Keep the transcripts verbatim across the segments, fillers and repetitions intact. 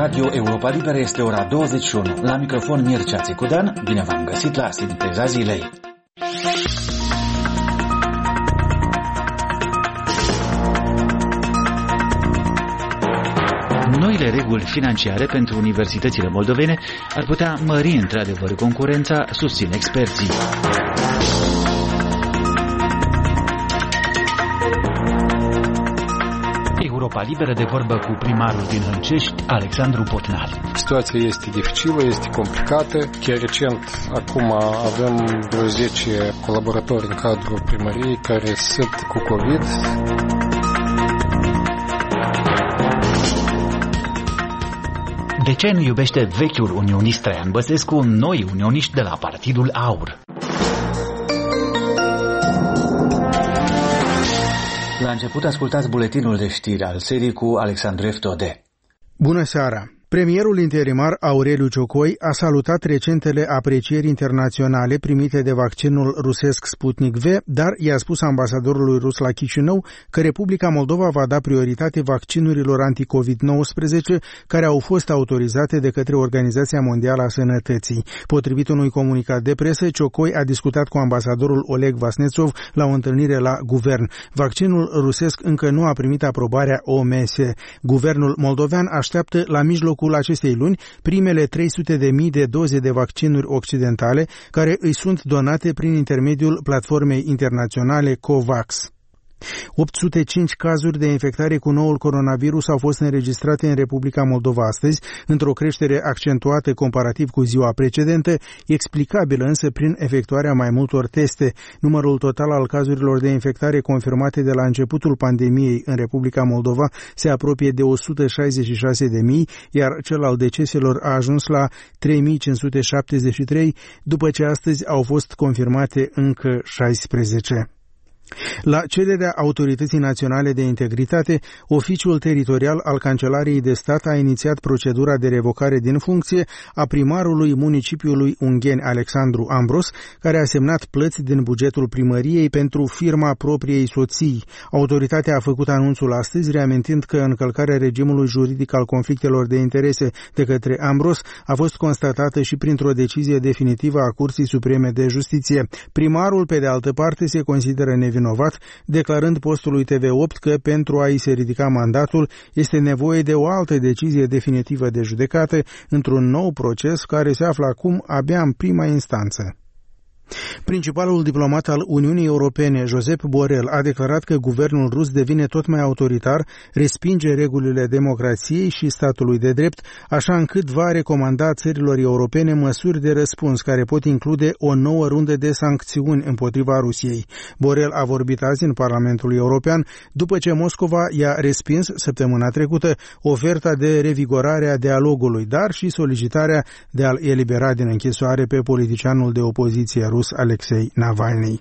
Radio Europa Liberă este ora douăzeci și unu. La microfon Mircea Țicudan, bine v-am găsit la Sinteza Zilei. Noile reguli financiare pentru universitățile moldovene ar putea mări într-adevăr concurența, susțin experții. Europa Liberă de vorbă cu primarul din Hâncești, Alexandru Potnari. Situația este dificilă, este complicată. Chiar recent, acum avem vreo zece colaboratori în cadrul primăriei care sunt cu COVID. De ce nu iubește vechiul unionist Traian Băsescu noi unioniști de la Partidul Aur? La început ascultați buletinul de știri al serii cu Alexandru Eftode. Bună seara! Premierul interimar Aureliu Ciocoi a salutat recentele aprecieri internaționale primite de vaccinul rusesc Sputnik V, dar i-a spus ambasadorului rus la Chișinău că Republica Moldova va da prioritate vaccinurilor anti-covid nouăsprezece care au fost autorizate de către Organizația Mondială a Sănătății. Potrivit unui comunicat de presă, Ciocoi a discutat cu ambasadorul Oleg Vasnețov la o întâlnire la guvern. Vaccinul rusesc încă nu a primit aprobarea O M S. Guvernul moldovean așteaptă la mijlocul acestei luni primele trei sute de mii de doze de vaccinuri occidentale care îi sunt donate prin intermediul platformei internaționale COVAX. opt sute cinci cazuri de infectare cu noul coronavirus au fost înregistrate în Republica Moldova astăzi, într-o creștere accentuată comparativ cu ziua precedentă, explicabilă însă prin efectuarea mai multor teste. Numărul total al cazurilor de infectare confirmate de la începutul pandemiei în Republica Moldova se apropie de o sută șaizeci și șase de mii, iar cel al deceselor a ajuns la trei mii cinci sute șaptezeci și trei, după ce astăzi au fost confirmate încă șaisprezece. La cererea Autorității Naționale de Integritate, Oficiul Teritorial al Cancelariei de Stat a inițiat procedura de revocare din funcție a primarului municipiului Ungheni Alexandru Ambros, care a semnat plăți din bugetul primăriei pentru firma propriei soții. Autoritatea a făcut anunțul astăzi, reamintind că încălcarea regimului juridic al conflictelor de interese de către Ambros a fost constatată și printr-o decizie definitivă a Curții Supreme de Justiție. Primarul, pe de altă parte, se consideră nevinovat, declarând postului T V opt că pentru a-i se ridica mandatul este nevoie de o altă decizie definitivă de judecată într-un nou proces care se află acum abia în prima instanță. Principalul diplomat al Uniunii Europene, Josep Borrell, a declarat că guvernul rus devine tot mai autoritar, respinge regulile democrației și statului de drept, așa încât va recomanda țărilor europene măsuri de răspuns care pot include o nouă rundă de sancțiuni împotriva Rusiei. Borrell a vorbit azi în Parlamentul European după ce Moscova i-a respins săptămâna trecută oferta de revigorare a dialogului, dar și solicitarea de a-l elibera din închisoare pe politicianul de opoziție rus Alexei Navalny.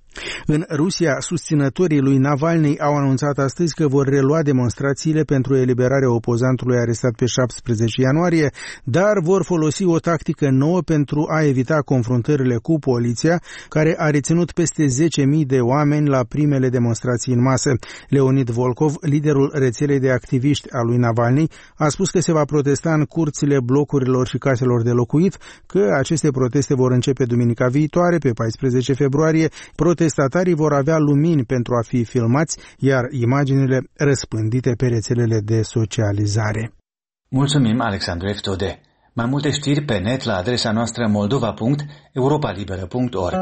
În Rusia, susținătorii lui Navalny au anunțat astăzi că vor relua demonstrațiile pentru eliberarea opozantului arestat pe șaptesprezece ianuarie, dar vor folosi o tactică nouă pentru a evita confruntările cu poliția, care a reținut peste zece mii de oameni la primele demonstrații în masă. Leonid Volkov, liderul rețelei de activiști a lui Navalny, a spus că se va protesta în curțile blocurilor și caselor de locuit, că aceste proteste vor începe duminica viitoare, pe paisprezece februarie. Protestatarii vor avea lumini pentru a fi filmați, iar imaginile răspândite pe rețelele de socializare. Mulțumim, Alexandru Eftode. Mai multe știri pe net la adresa noastră moldova punct europa liberă punct org.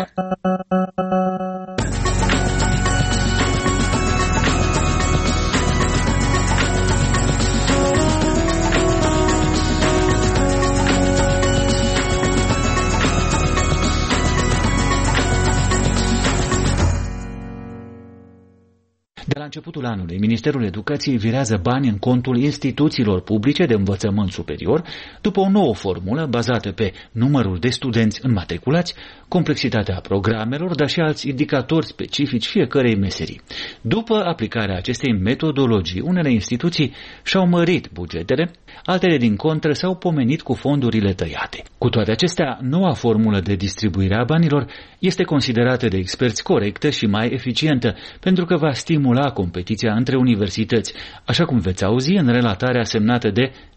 De la începutul anului, Ministerul Educației virează bani în contul instituțiilor publice de învățământ superior, după o nouă formulă bazată pe numărul de studenți înmatriculați, complexitatea programelor, dar și alți indicatori specifici fiecărei meserii. După aplicarea acestei metodologii, unele instituții și-au mărit bugetele, altele din contră s-au pomenit cu fondurile tăiate. Cu toate acestea, noua formulă de distribuire a banilor este considerată de experți corectă și mai eficientă, pentru că va stimula competiția între universități, așa cum veți auzi în relatarea semnată de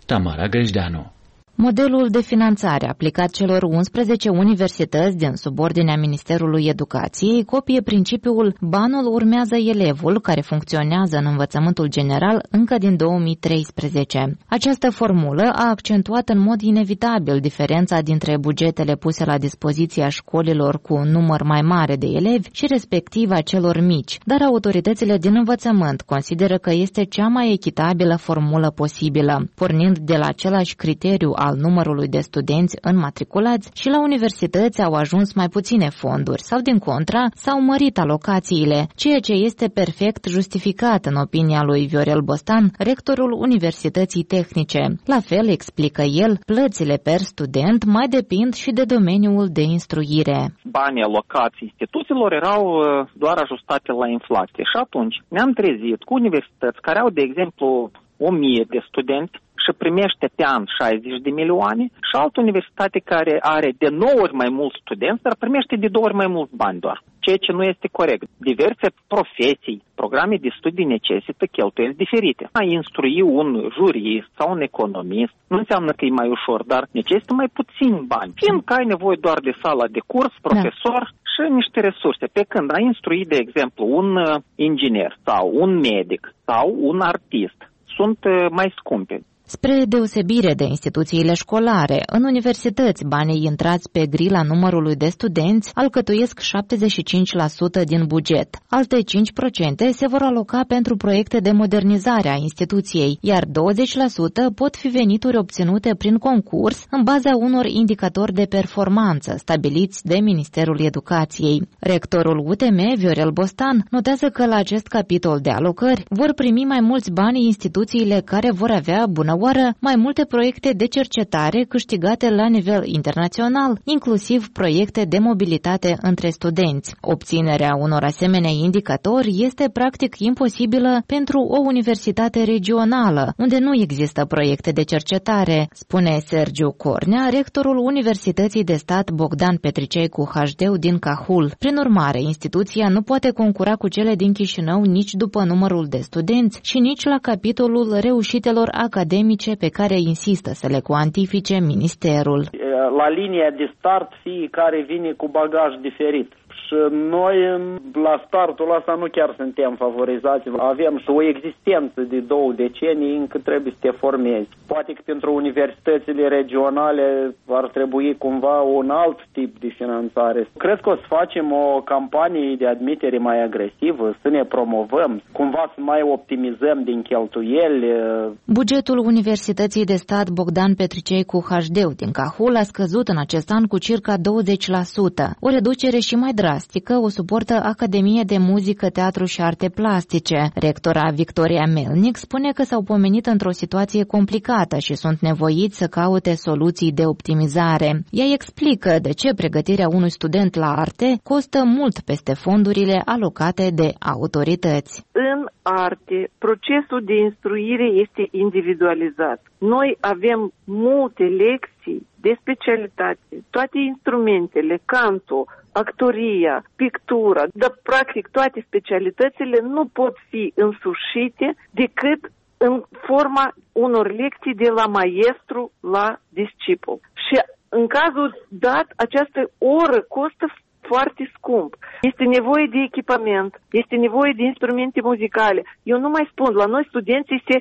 Tamara Grejdeanu. Modelul de finanțare aplicat celor unsprezece universități din subordinea Ministerului Educației copie principiul banul urmează elevul, care funcționează în învățământul general încă din două mii treisprezece. Această formulă a accentuat în mod inevitabil diferența dintre bugetele puse la dispoziția școlilor cu un număr mai mare de elevi și respectiv a celor mici, dar autoritățile din învățământ consideră că este cea mai echitabilă formulă posibilă, pornind de la același criteriu al numărului de studenți înmatriculați și la universități au ajuns mai puține fonduri sau, din contra, s-au mărit alocațiile, ceea ce este perfect justificat în opinia lui Viorel Bostan, rectorul Universității Tehnice. La fel, explică el, plățile per student mai depind și de domeniul de instruire. Banii alocați instituțiilor erau doar ajustate la inflație și atunci ne-am trezit cu universități care au, de exemplu, o mie de studenți și primește pe an șaizeci de milioane și altă universitate care are de nouă ori mai mulți studenți, dar primește de două ori mai mulți bani doar, ceea ce nu este corect. Diverse profesii, programe de studii necesită cheltuieli diferite. A instrui un jurist sau un economist nu înseamnă că e mai ușor, dar necesită mai puțin bani, fiindcă ai nevoie doar de sala de curs, profesor, da, și niște resurse. Pe când a instrui, de exemplu, un inginer sau un medic sau un artist, sunt mai scumpe. Spre deosebire de instituțiile școlare, în universități banii intrați pe grila numărului de studenți alcătuiesc șaptezeci și cinci la sută din buget. Alte cinci la sută se vor aloca pentru proiecte de modernizare a instituției, iar douăzeci la sută pot fi venituri obținute prin concurs în baza unor indicatori de performanță stabiliți de Ministerul Educației. Rectorul U T M, Viorel Bostan, notează că la acest capitol de alocări vor primi mai mulți bani instituțiile care vor avea bună oară mai multe proiecte de cercetare câștigate la nivel internațional, inclusiv proiecte de mobilitate între studenți. Obținerea unor asemenea indicatori este practic imposibilă pentru o universitate regională, unde nu există proiecte de cercetare, spune Sergiu Cornea, rectorul Universității de Stat Bogdan Petricei cu H D din Cahul. Prin urmare, instituția nu poate concura cu cele din Chișinău nici după numărul de studenți și nici la capitolul reușitelor academice pe care insistă să le cuantifice ministerul. La linia de start fiecare vine cu bagaj diferit. Și noi la startul ăsta nu chiar suntem favorizați. Avem și o existență de două decenii încă trebuie să te formezi. Poate că pentru universitățile regionale ar trebui cumva un alt tip de finanțare. Cred că o să facem o campanie de admitere mai agresivă, să ne promovăm, cumva să mai optimizăm din cheltuieli. Bugetul Universității de Stat Bogdan Petricei cu H D din Cahul a scăzut în acest an cu circa douăzeci la sută. O reducere și mai drastică o suportă Academia de Muzică, Teatru și Arte Plastice. Rectora Victoria Melnic spune că s-au pomenit într-o situație complicată și sunt nevoiți să caute soluții de optimizare. Ea explică de ce pregătirea unui student la arte costă mult peste fondurile alocate de autorități. În arte, procesul de instruire este individualizat. Noi avem multe lecții de specialitate, toate instrumentele, canto, actoria, pictura, dar practic toate specialitățile nu pot fi însușite decât în forma unor lecții de la maestru la discipol. Și în cazul dat, această oră costă foarte scump. Este nevoie de echipament, este nevoie de instrumente muzicale. Eu nu mai spun, la noi studenții se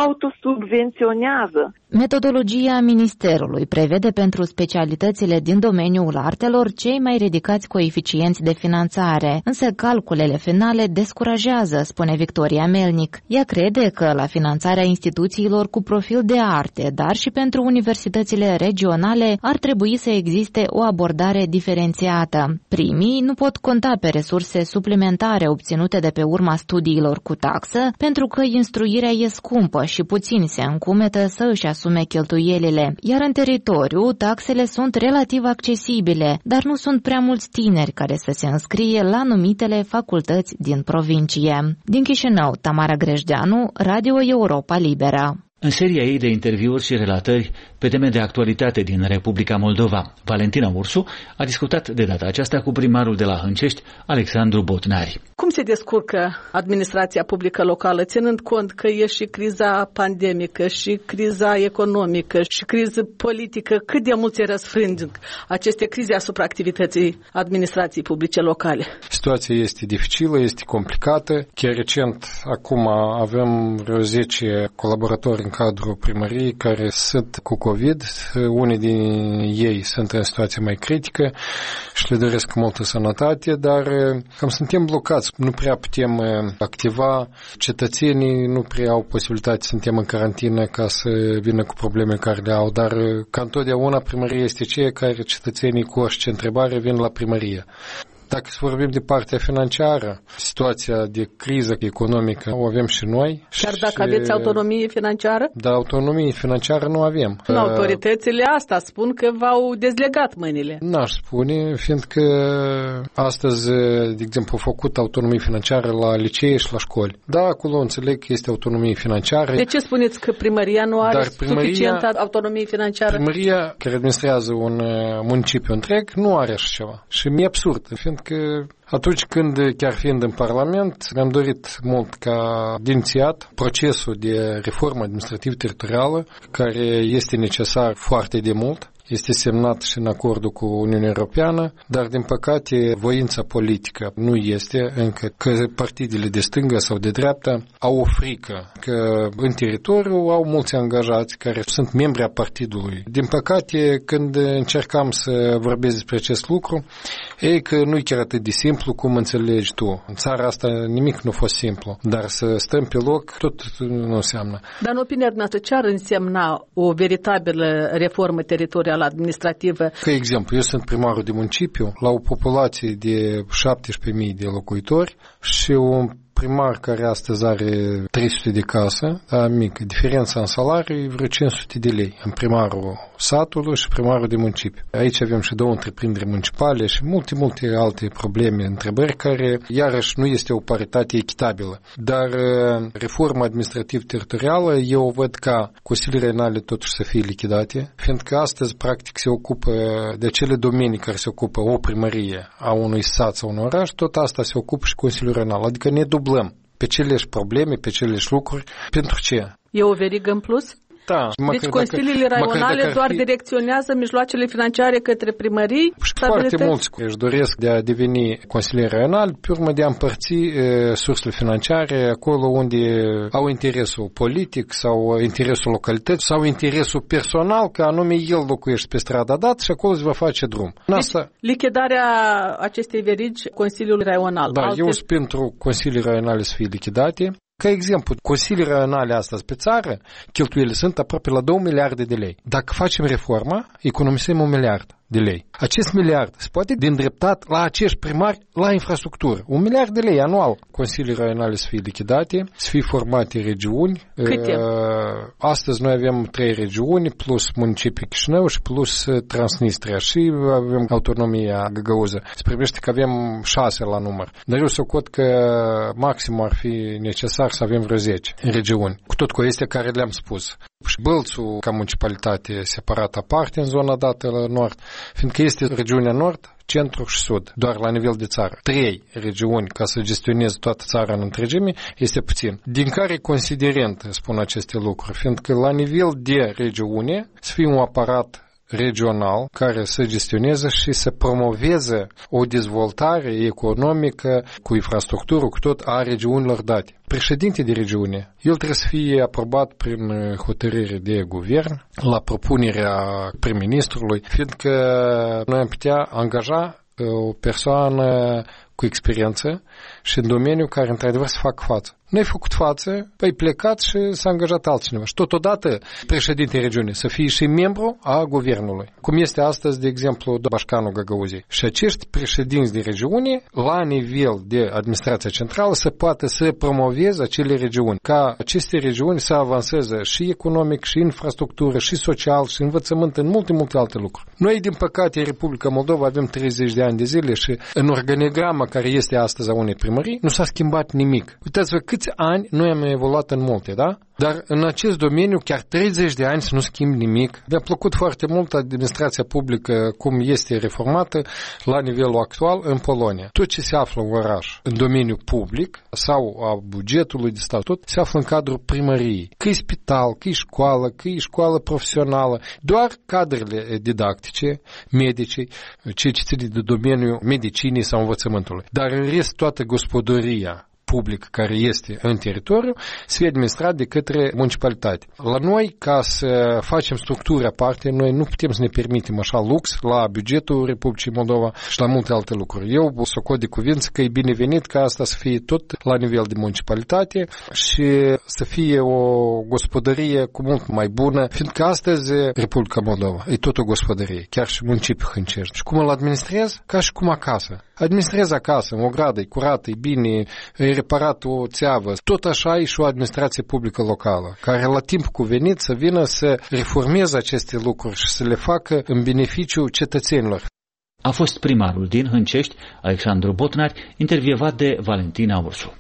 autosubvenționează. Metodologia Ministerului prevede pentru specialitățile din domeniul artelor cei mai ridicați coeficienți de finanțare, însă calculele finale descurajează, spune Victoria Melnic. Ea crede că la finanțarea instituțiilor cu profil de arte, dar și pentru universitățile regionale, ar trebui să existe o abordare diferențiată. Primii nu pot conta pe resurse suplimentare obținute de pe urma studiilor cu taxă, pentru că instruirea e scumpă și puțini se încumetă să își asume cheltuielile, iar în teritoriu taxele sunt relativ accesibile, dar nu sunt prea mulți tineri care să se înscrie la numitele facultăți din provincie. Din Chișinău, Tamara Grejdeanu, Radio Europa Liberă. În seria ei de interviuri și relatări pe teme de actualitate din Republica Moldova, Valentina Ursu a discutat de data aceasta cu primarul de la Hâncești, Alexandru Botnari. Cum se descurcă administrația publică locală, ținând cont că e și criza pandemică, și criza economică, și criza politică? Cât de mult se răsfrâng aceste crize asupra activității administrației publice locale? Situația este dificilă, este complicată. Chiar recent, acum avem vreo zece colaboratori în cadrul primăriei care sunt cu COVID. Unii din ei sunt în situație mai critică și le doresc multă sănătate, dar cam suntem blocați. Nu prea putem activa, cetățenii nu prea au posibilitate, suntem în carantină ca să vină cu probleme care le au, dar ca întotdeauna primăria este ceea care cetățenii cu orice întrebare vin la primărie. Dacă să vorbim de partea financiară, situația de criză economică o avem și noi. Chiar dacă și... aveți autonomie financiară? Da, autonomie financiară nu avem. În autoritățile asta spun că v-au dezlegat mâinile. N-aș spune, fiindcă astăzi, de exemplu, au făcut autonomie financiară la licee și la școli. Da, acolo înțeleg că este autonomie financiară. De ce spuneți că primăria nu are primăria, suficientă autonomie financiară? Primăria, care administrează un municipiu întreg, nu are așa ceva. Și mi-e absurd, fiindcă că atunci când, chiar fiind în Parlament, ne-am dorit mult ca de inițiat procesul de reformă administrativ-teritorială, care este necesar foarte de mult. Este semnat și în acordul cu Uniunea Europeană, dar din păcate voința politică nu este încă, că partidele de stângă sau de dreapta au o frică că în teritoriu au mulți angajați care sunt membri a partidului. Din păcate, când încercam să vorbesc despre acest lucru, e că nu e chiar atât de simplu cum înțelegi tu. În țara asta nimic nu a fost simplu, dar să stăm pe loc tot nu înseamnă. Dar în opinia noastră, ce ar însemna o veritabilă reformă teritorială administrativă? Ca exemplu, eu sunt primarul de municipiu la o populație de șaptesprezece mii de locuitori și un primar care astăzi are trei sute de casă, da, mică, diferența în salariu e vreo cinci sute de lei în primarul satului și primarul de municipiu. Aici avem și două întreprinderi municipale și multe, multe alte probleme, întrebări care, iarăși, nu este o paritate echitabilă. Dar reforma administrativ-teritorială eu o văd ca consiliile regionale totuși să fie lichidate, fiindcă astăzi, practic, se ocupă de acele domenii care se ocupă o primărie a unui sat sau unui oraș, tot asta se ocupă și Consiliul Regional, adică ne dublăm pe aceleași probleme, pe aceleași lucruri. Pentru ce? E o verigă în plus? Da. Deci consiliile raionale doar fi... direcționează mijloacele financiare către primării? Și foarte mulți își doresc de a deveni consilieri raionali, pe urmă de a împărți e, sursele financiare acolo unde au interesul politic sau interesul localității sau interesul personal, că anume el locuiește pe strada dat și acolo se va face drum. Deci, asta... lichidarea acestei verigi Consiliul Raional. Da, alte... eu sunt pentru consilii raionale să fie lichidate. Ca exemplu, consiliile raionale astăzi pe țară, cheltuielile sunt aproape la două miliarde de lei. Dacă facem reforma, economisim un miliard de lei. Acest miliard se poate de îndreptat la acești primari la infrastructură. Un miliard de lei anual. Consiliile raionale să fie lichidate, să fie formate regiuni. Câte? Astăzi noi avem trei regiuni, plus municipiul Chișinău și plus Transnistria și avem autonomia Găgăuză. Se primește că avem șase la număr. Dar eu socot că maxim ar fi necesar să avem vreo zece regiuni. Cu tot cu acestea care le-am spus. Și Bălțul ca municipalitate separată aparte în zona dată la nord, fiindcă este regiunea nord, centru și sud, doar la nivel de țară. Trei regiuni ca să gestioneze toată țara în întregime este puțin. Din care considerent spun aceste lucruri, fiindcă la nivel de regiune să fie un aparat regional care să gestioneze și să promoveze o dezvoltare economică cu infrastructură, cu tot a regiunilor date. Președinte de regiune, el trebuie să fie aprobat prin hotărâre de guvern la propunerea prim-ministrului, fiindcă noi am putea angaja o persoană cu experiență și în domeniu care într-adevăr să facă față. Nu ai făcut față, ai plecat și s-a angajat altcineva. Și totodată președintele regiunii să fie și membru a guvernului. Cum este astăzi, de exemplu, Bașcanul Găgăuzei. Și acești președinți de regiune, la nivel de administrație centrală, să poată să promoveze acele regiuni. Ca aceste regiuni să avanseze și economic, și infrastructură, și social, și învățământ, în multe, multe alte lucruri. Noi, din păcate, în Republica Moldova avem treizeci de ani de zile și în organigrama care este astăzi a unei primării, nu s-a schimbat nimic. Uitați-vă câți ani noi am evoluat în multe, da? Dar în acest domeniu chiar treizeci de ani să nu schimb nimic. Mi-a plăcut foarte mult administrația publică cum este reformată la nivelul actual în Polonia. Tot ce se află în oraș, în domeniul public sau a bugetului de stat, tot se află în cadrul primăriei. Că e spital, că e școală, că e școală profesională. Doar cadrele didactice, medici, cei ce țin de domeniul medicinii sau învățământului. Dar în rest toată gospodăria public care este în teritoriu să fie administrat de către municipalitate. La noi, ca să facem structuri aparte, noi nu putem să ne permitem așa lux la bugetul Republicii Moldova și la multe alte lucruri. Eu socot de cuvință că e binevenit ca asta să fie tot la nivel de municipalitate și să fie o gospodărie cu mult mai bună, fiindcă astăzi Republica Moldova e tot o gospodărie, chiar și municipiul Hâncești. Și cum îl administrez? Ca și cum acasă. Administrez acasă, o gradă, e curată, e bine, e reparat o țeavă. Tot așa e și o administrație publică locală, care la timp cuvenit să vină să reformeze aceste lucruri și să le facă în beneficiu cetățenilor. A fost primarul din Hâncești, Alexandru Botnari, intervievat de Valentina Ursu.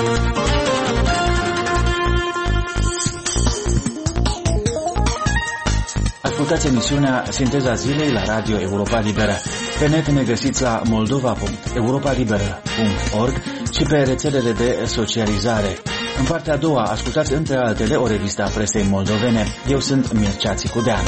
Ascultați emisiunea Sinteza Zilei la Radio Europa Liberă. Pe net ne găsiți la moldova punct europa liberă punct org și pe rețelele de socializare. În partea a doua ascultați între altele o revistă a presei moldovene. Eu sunt Mircea Țicudean.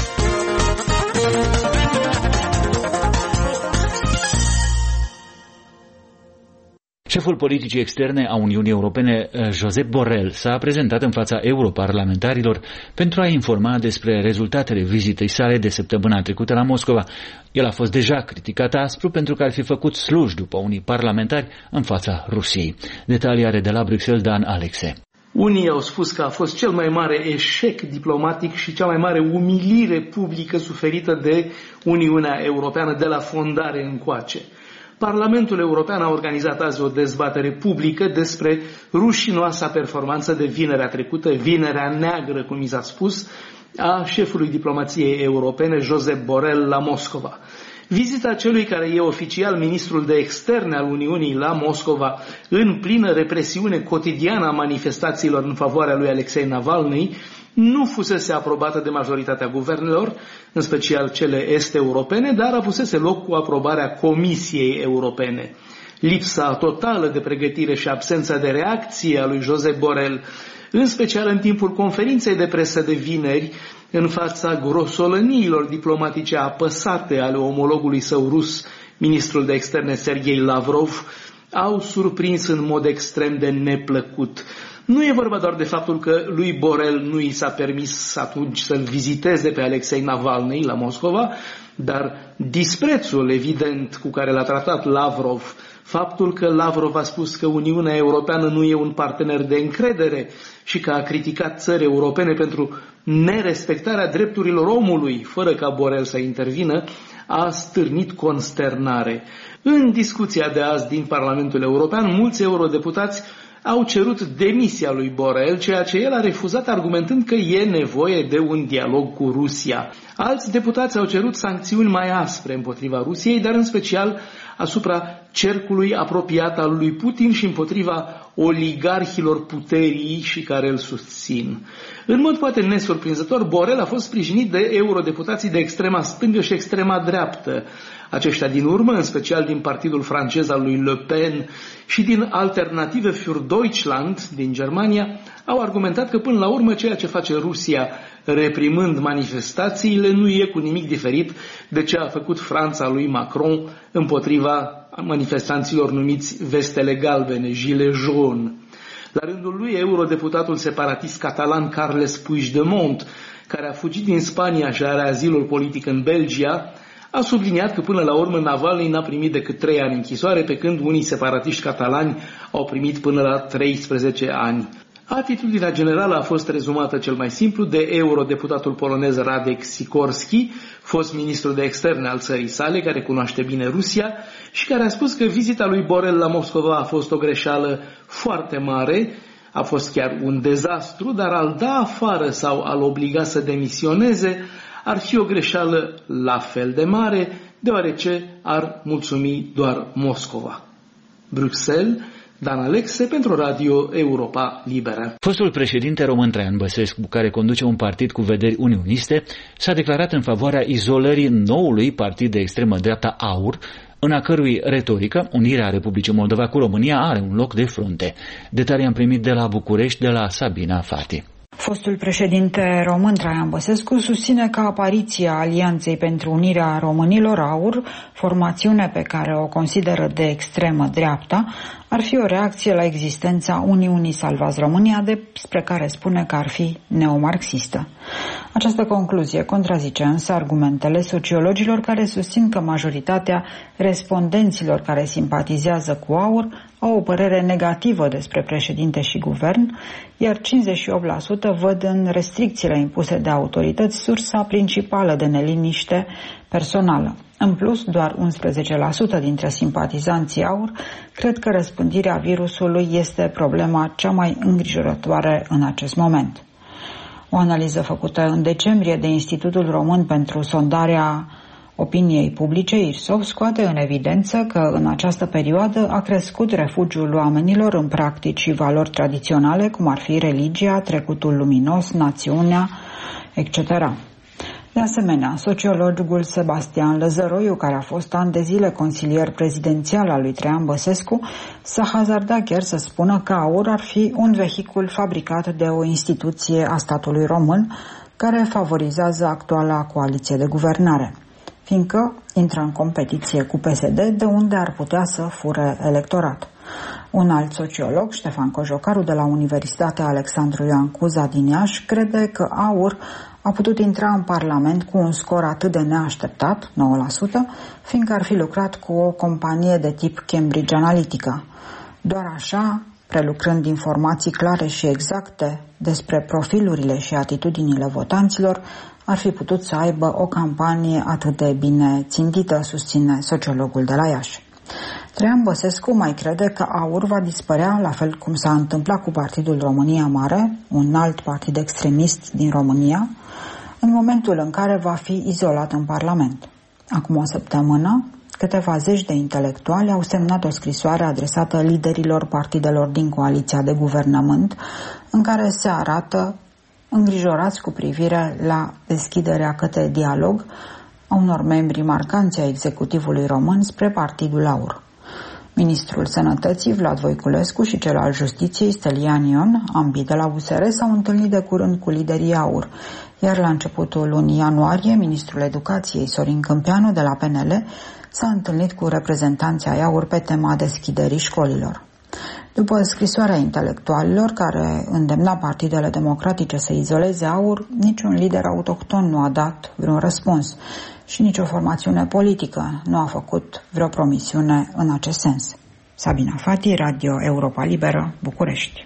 Șeful politicii externe a Uniunii Europene, Josep Borrell, s-a prezentat în fața europarlamentarilor pentru a informa despre rezultatele vizitei sale de săptămâna trecută la Moscova. El a fost deja criticat aspru pentru că ar fi făcut sluj după unii parlamentari în fața Rusiei. Detalii are de la Bruxelles Dan Alexe. Unii au spus că a fost cel mai mare eșec diplomatic și cea mai mare umilire publică suferită de Uniunea Europeană de la fondare încoace. Parlamentul European a organizat azi o dezbatere publică despre rușinoasa performanță de vinerea trecută, vinerea neagră, cum i s-a spus, a șefului diplomației europene, Josep Borrell, la Moscova. Vizita celui care e oficial ministrul de externe al Uniunii la Moscova, în plină represiune cotidiană a manifestațiilor în favoarea lui Alexei Navalny, nu fusese aprobată de majoritatea guvernelor, în special cele est-europene, dar avusese loc cu aprobarea Comisiei Europene. Lipsa totală de pregătire și absența de reacție a lui Josep Borrell, în special în timpul conferinței de presă de vineri, în fața grosolăniilor diplomatice apăsate ale omologului său rus, ministrul de externe Sergei Lavrov, au surprins în mod extrem de neplăcut. Nu e vorba doar de faptul că lui Borrell nu i s-a permis atunci să-l viziteze pe Alexei Navalny la Moscova, dar disprețul evident cu care l-a tratat Lavrov, faptul că Lavrov a spus că Uniunea Europeană nu e un partener de încredere și că a criticat țări europene pentru nerespectarea drepturilor omului, fără ca Borrell să intervină, a stârnit consternare. În discuția de azi din Parlamentul European, mulți eurodeputați au cerut demisia lui Borrell, ceea ce el a refuzat argumentând că e nevoie de un dialog cu Rusia. Alți deputați au cerut sancțiuni mai aspre împotriva Rusiei, dar în special asupra cercului apropiat al lui Putin și împotriva oligarhilor puterii și care îl susțin. În mod poate nesurprinzător, Borrell a fost sprijinit de eurodeputații de extrema stângă și extrema dreaptă. Aceștia din urmă, în special din partidul francez al lui Le Pen și din Alternative für Deutschland din Germania, au argumentat că până la urmă ceea ce face Rusia reprimând manifestațiile nu e cu nimic diferit de ce a făcut Franța lui Macron împotriva manifestanților numiți vestele galbene, gilets jaunes. La rândul lui, eurodeputatul separatist catalan Carles Puigdemont, care a fugit din Spania și are azilul politic în Belgia, a subliniat că până la urmă Navalny n-a primit decât trei ani închisoare, pe când unii separatiști catalani au primit până la treisprezece ani. Atitudinea generală a fost rezumată cel mai simplu de eurodeputatul polonez Radek Sikorski, fost ministru de externe al țării sale, care cunoaște bine Rusia și care a spus că vizita lui Borrell la Moscova a fost o greșeală foarte mare, a fost chiar un dezastru, dar al da afară sau al obliga să demisioneze ar fi o greșeală la fel de mare, deoarece ar mulțumi doar Moscova. Bruxelles, Dan Alexe pentru Radio Europa Liberă. Fostul președinte român Traian Băsescu, care conduce un partid cu vederi unioniste, s-a declarat în favoarea izolării noului partid de extremă dreapta AUR, în a cărui retorică, unirea Republicii Moldova cu România, are un loc de frunte. Detalii am primit de la București, de la Sabina Fati. Fostul președinte român Traian Băsescu susține că apariția Alianței pentru Unirea Românilor AUR, formațiune pe care o consideră de extremă dreapta, ar fi o reacție la existența Uniunii Salvați România, despre care spune că ar fi neomarxistă. Această concluzie contrazice însă argumentele sociologilor care susțin că majoritatea respondenților care simpatizează cu AUR au o părere negativă despre președinte și guvern, iar cincizeci și opt la sută văd în restricțiile impuse de autorități sursa principală de neliniște personală. În plus, doar unsprezece la sută dintre simpatizanții AUR cred că răspândirea virusului este problema cea mai îngrijorătoare în acest moment. O analiză făcută în decembrie de Institutul Român pentru Sondarea Opiniei Publice, I R S O V, scoate în evidență că în această perioadă a crescut refugiul oamenilor în practici și valori tradiționale, cum ar fi religia, trecutul luminos, națiunea, et cetera. De asemenea, sociologul Sebastian Lăzăroiu, care a fost ani de zile consilier prezidențial al lui Traian Băsescu, s-a hazardat chiar să spună că AUR ar fi un vehicul fabricat de o instituție a statului român care favorizează actuala coaliție de guvernare, fiindcă intră în competiție cu P S D, de unde ar putea să fure electorat. Un alt sociolog, Ștefan Cojocaru, de la Universitatea Alexandru Ioan Cuza din Iași, crede că AUR a putut intra în Parlament cu un scor atât de neașteptat, nouă la sută, fiindcă ar fi lucrat cu o companie de tip Cambridge Analytica. Doar așa, prelucrând informații clare și exacte despre profilurile și atitudinile votanților, ar fi putut să aibă o campanie atât de bine țintită, susține sociologul de la Iași. Traian Băsescu mai crede că AUR va dispărea, la fel cum s-a întâmplat cu Partidul România Mare, un alt partid extremist din România, în momentul în care va fi izolat în Parlament. Acum o săptămână, câteva zeci de intelectuali au semnat o scrisoare adresată liderilor partidelor din coaliția de guvernământ, în care se arată îngrijorați cu privire la deschiderea către dialog a unor membri marcanți ai executivului român spre Partidul AUR. Ministrul Sănătății, Vlad Voiculescu, și cel al Justiției, Stelian Ion, ambii de la U S R, s-au întâlnit de curând cu liderii AUR, iar la începutul lunii ianuarie, ministrul Educației, Sorin Câmpeanu, de la P N L, s-a întâlnit cu reprezentanții ai AUR pe tema deschiderii școlilor. După scrisoarea intelectualilor care îndemna partidele democratice să izoleze AUR, niciun lider autohton nu a dat vreun răspuns și nicio formațiune politică nu a făcut vreo promisiune în acest sens. Sabina Fati, Radio Europa Liberă, București.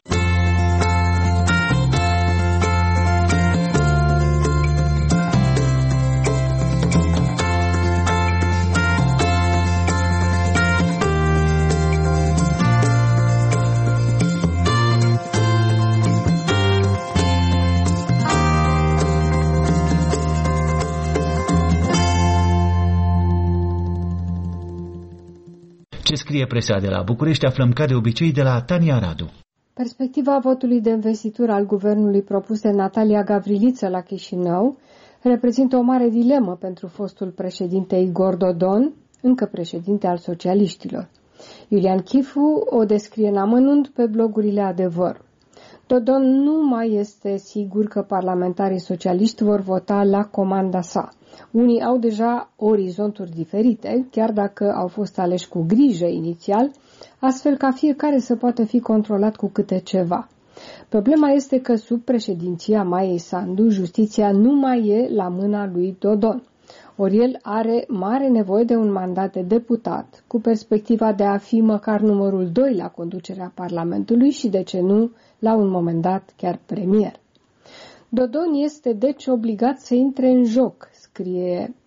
Ce scrie presa de la București aflăm ca de obicei de la Tania Radu. Perspectiva votului de investitură al guvernului propus de Natalia Gavriliță la Chișinău reprezintă o mare dilemă pentru fostul președinte Igor Dodon, încă președinte al socialiștilor. Iulian Chifu o descrie în amănunt pe blogurile Adevăr. Dodon nu mai este sigur că parlamentarii socialiști vor vota la comanda sa. Unii au deja orizonturi diferite, chiar dacă au fost aleși cu grijă inițial, astfel ca fiecare să poată fi controlat cu câte ceva. Problema este că sub președinția Maiei Sandu, justiția nu mai e la mâna lui Dodon. Ori el are mare nevoie de un mandat de deputat, cu perspectiva de a fi măcar numărul doi la conducerea Parlamentului și, de ce nu, la un moment dat chiar premier. Dodon este deci obligat să intre în joc, scrie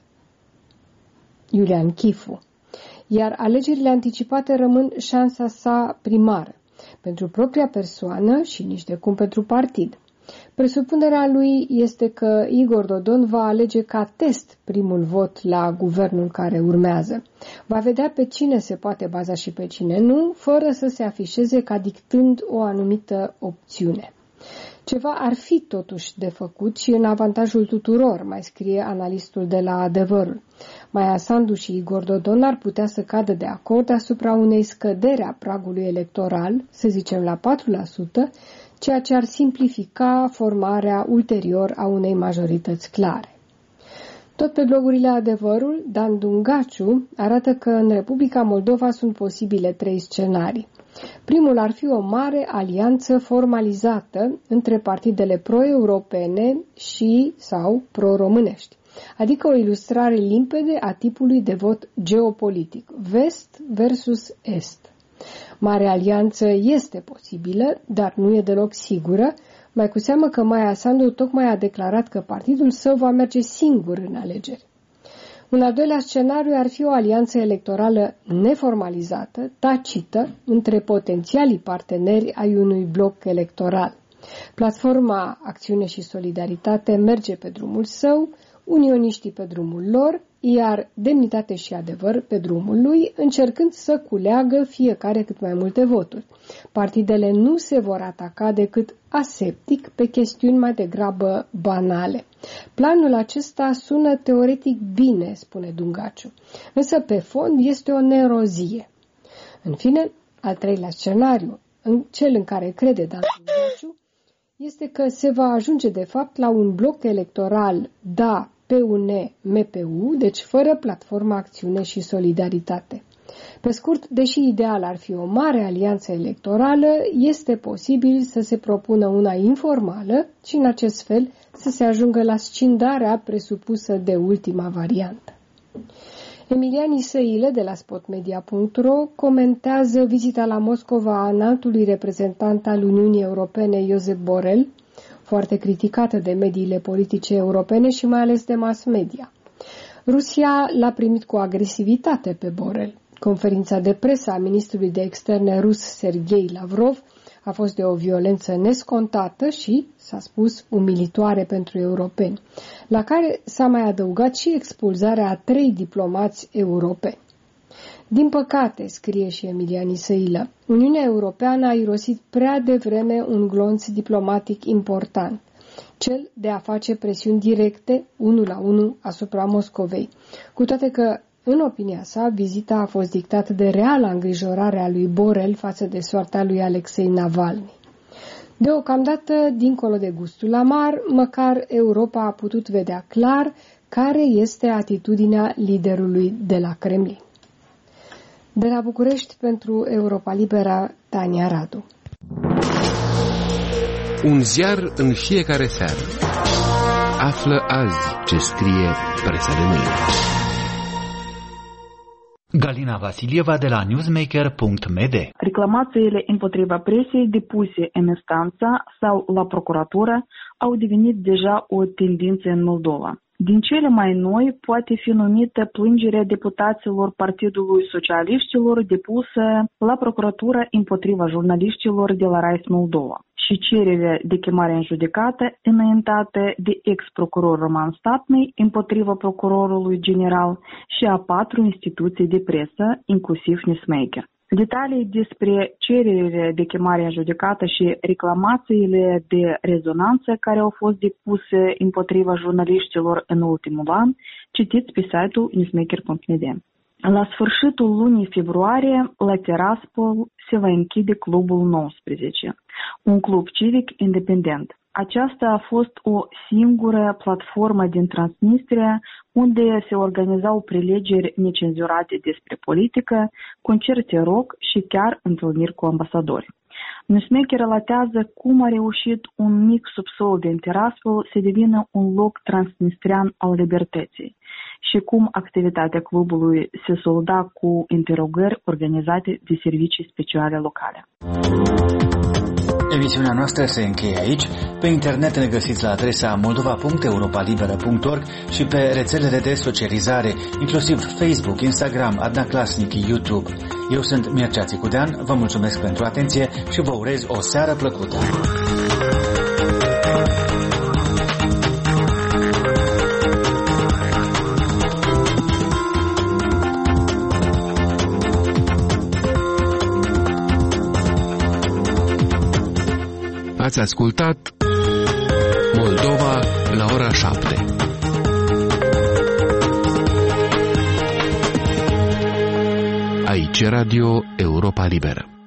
Iulian Chifu, iar alegerile anticipate rămân șansa sa primară, pentru propria persoană și nici de cum pentru partid. P Presupunerea lui este că Igor Dodon va alege ca test primul vot la guvernul care urmează. Va vedea pe cine se poate baza și pe cine nu, fără să se afișeze ca dictând o anumită opțiune. Ceva ar fi totuși de făcut și în avantajul tuturor, mai scrie analistul de la Adevărul. Maia Sandu și Igor Dodon ar putea să cadă de acord asupra unei scăderi a pragului electoral, să zicem la patru la sută, ceea ce ar simplifica formarea ulterior a unei majorități clare. Tot pe blogurile Adevărul, Dan Dungaciu arată că în Republica Moldova sunt posibile trei scenarii. Primul ar fi o mare alianță formalizată între partidele pro-europene și sau pro-românești, adică o ilustrare limpede a tipului de vot geopolitic, vest versus est. Marea alianță este posibilă, dar nu e deloc sigură, mai cu seamă că Maia Sandu tocmai a declarat că partidul său va merge singur în alegeri. Un al doilea scenariu ar fi o alianță electorală neformalizată, tacită, între potențialii parteneri ai unui bloc electoral. Platforma Acțiune și Solidaritate merge pe drumul său, unioniștii pe drumul lor, iar Demnitate și Adevăr pe drumul lui, încercând să culeagă fiecare cât mai multe voturi. Partidele nu se vor ataca decât aseptic pe chestiuni mai degrabă banale. Planul acesta sună teoretic bine, spune Dungaciu, însă pe fond este o nerozie. În fine, al treilea scenariu, în cel în care crede Dan Dungaciu, este că se va ajunge de fapt la un bloc electoral da P U N M P U, deci fără platforma Acțiune și Solidaritate. Pe scurt, deși ideal ar fi o mare alianță electorală, este posibil să se propună una informală și în acest fel să se ajungă la scindarea presupusă de ultima variantă. Emilian Isăilă de la spotmedia punct ro comentează vizita la Moscova a înaltului reprezentant al Uniunii Europene Josep Borrell, foarte criticată de mediile politice europene și mai ales de mass media. Rusia l-a primit cu agresivitate pe Borrell. Conferința de presă a ministrului de externe rus Sergei Lavrov a fost de o violență nescontată și, s-a spus, umilitoare pentru europeni, la care s-a mai adăugat și expulzarea a trei diplomați europeni. Din păcate, scrie și Emilian Isăilă, Uniunea Europeană a irosit prea devreme un glonț diplomatic important, cel de a face presiuni directe, unul la unul, asupra Moscovei, cu toate că, în opinia sa, vizita a fost dictată de reala îngrijorare a lui Borrell față de soarta lui Alexei Navalny. Deocamdată, dincolo de gustul amar, măcar Europa a putut vedea clar care este atitudinea liderului de la Kremlin. De la București pentru Europa Liberă, Tania Radu. Un ziar în fiecare seară. Află azi ce scrie presa de mâine. Galina Vasilieva de la newsmaker punct m d. Reclamațiile împotriva presei depuse în instanță sau la procuratură au devenit deja o tendință în Moldova. Din cele mai noi poate fi numită plângerea deputaților Partidului Socialiștilor depusă la procuratură împotriva jurnaliștilor de la RAIS Moldova și cererea de chemare în judecată înaintată de ex-procuror Roman Statnăi împotriva procurorului general și a patru instituții de presă, inclusiv Newsmaker. Detalii despre cererile de chemare în judecată și reclamațiile de rezonanță care au fost depuse împotriva jurnaliștilor în ultimul an, citiți pe site-ul newsmaker punct m d. La sfârșitul lunii februarie, la Tiraspol se va închide Clubul nouăsprezece, un club civic independent. Aceasta a fost o singură platformă din Transnistria unde se organizau prelegeri necenzurate despre politică, concerte rock și chiar întâlniri cu ambasadori. Newsmaker relatează cum a reușit un mic subsol din Tiraspol să devină un loc transnistrian al libertății și cum activitatea clubului se solda cu interogări organizate de servicii speciale locale. Emisiunea noastră se încheie aici. Pe internet ne găsiți la adresa moldova punct europa liberă punct org și pe rețelele de socializare, inclusiv Facebook, Instagram, Adna Klasnic, YouTube. Eu sunt Mircea Țicudean, vă mulțumesc pentru atenție și vă urez o seară plăcută. Ați ascultat Moldova la ora șapte. Aici Radio Europa Liberă.